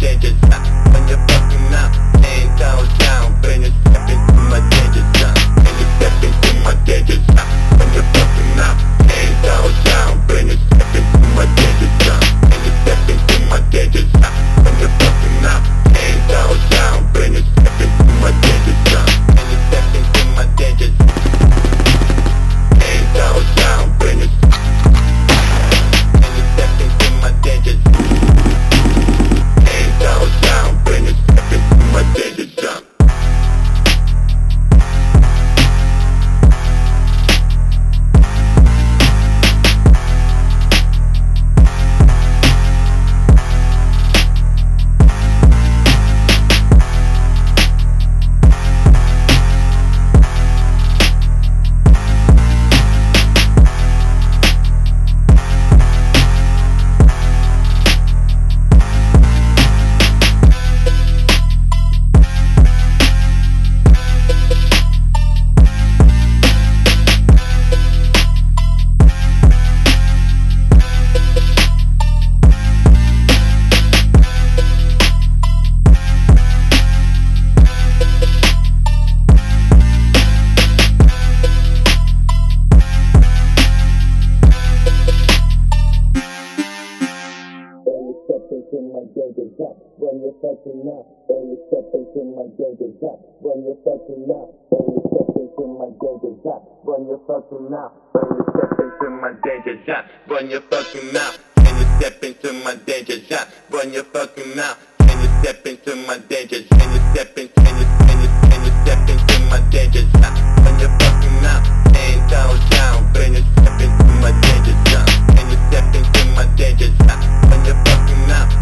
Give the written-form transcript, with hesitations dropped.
danger zone. When you're fucking out, 10 toes down. When you step into my danger zone. When you step into my danger zone. When you're fucking out, 10 toes down. When you step into my danger zone. When you step into my danger zone. When you're fucking out, 10 toes down. When you step into my danger zone. When you step into my danger zone. 10 toes down. When you step into my danger zone. 10 toes down. When you step into my danger zone. When you're fucking out, when you step into my danger zone. When you're fucking out, when you step into my danger zone. When you're fucking out, when you step into my danger zone. When you're fucking out, when you step into my danger zone. When you're fucking out, when you step into my danger zone. When you step into my danger zone. When you're fucking out, 10 toes down. When you step into my danger zone. When you step into my danger zone. When you're fucking out.